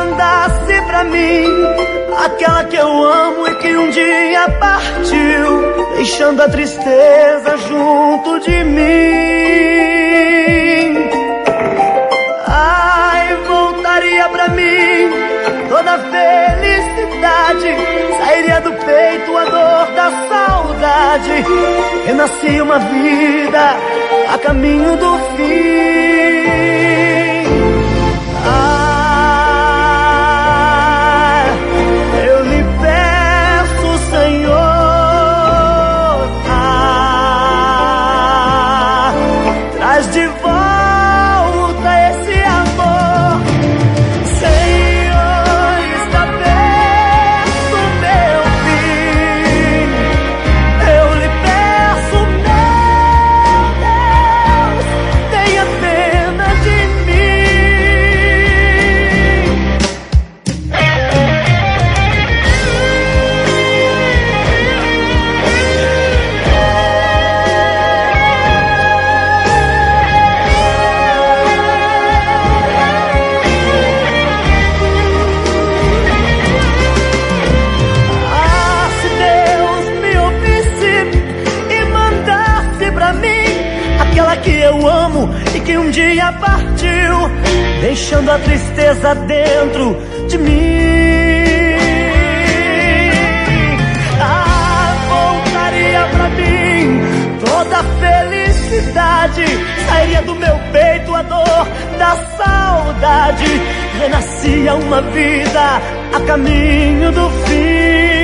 mandasse pra mim aquela que eu amo e que um dia partiu, deixando a tristeza junto de mim. Ai, voltaria pra mim toda a felicidade, sairia do peito a dor da saudade, renascia uma vida a caminho do fim. Ah, eu lhe peço, Senhor, traz de volta esse amor. Senhor, está perto o meu fim. Eu lhe peço, meu Deus, tenha pena de que eu amo e que um dia partiu, deixando a tristeza dentro de mim. Ah, voltaria pra mim toda a felicidade, sairia do meu peito a dor da saudade, renascia uma vida a caminho do fim.